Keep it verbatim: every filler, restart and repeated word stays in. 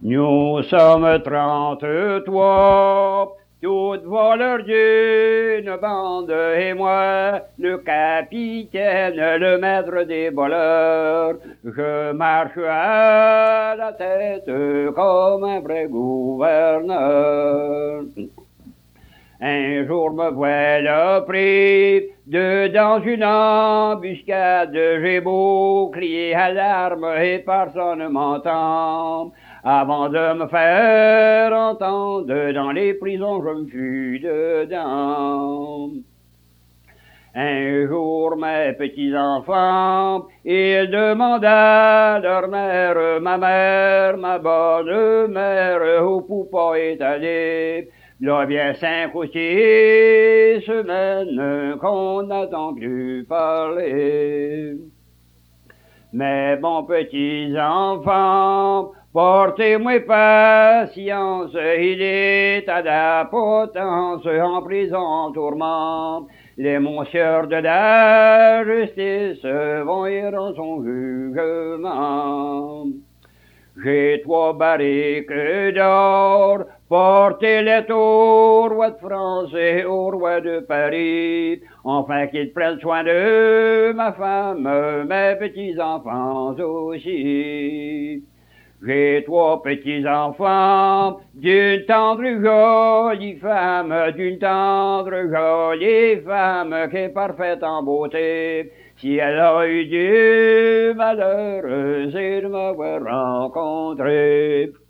Nous sommes trente-trois, toutes voleurs d'une bande, et moi, le capitaine, le maître des voleurs. Je marche à la tête comme un vrai gouverneur. Un jour me voilà pris de dans une embuscade, j'ai beau crier à l'arme et personne ne m'entend. Avant de me faire entendre dans les prisons, je me fus dedans. Un jour, mes petits-enfants, ils demandent à leur mère, ma mère, ma bonne mère, où Poupa est allé. Là vient cinq ou six semaines qu'on n'entend plus parler. Mes bons petits-enfants, portez-moi patience, il est à la potence, en prison, en tourment. Les monsieurs de la justice vont y rendre son jugement. J'ai trois barriques d'or, portez-les au roi de France et au roi de Paris, enfin qu'ils prennent soin de ma femme, mes petits-enfants aussi. J'ai trois petits-enfants, d'une tendre jolie femme, d'une tendre jolie femme qui est parfaite en beauté. Si elle a eu du malheur, c'est de m'avoir rencontré.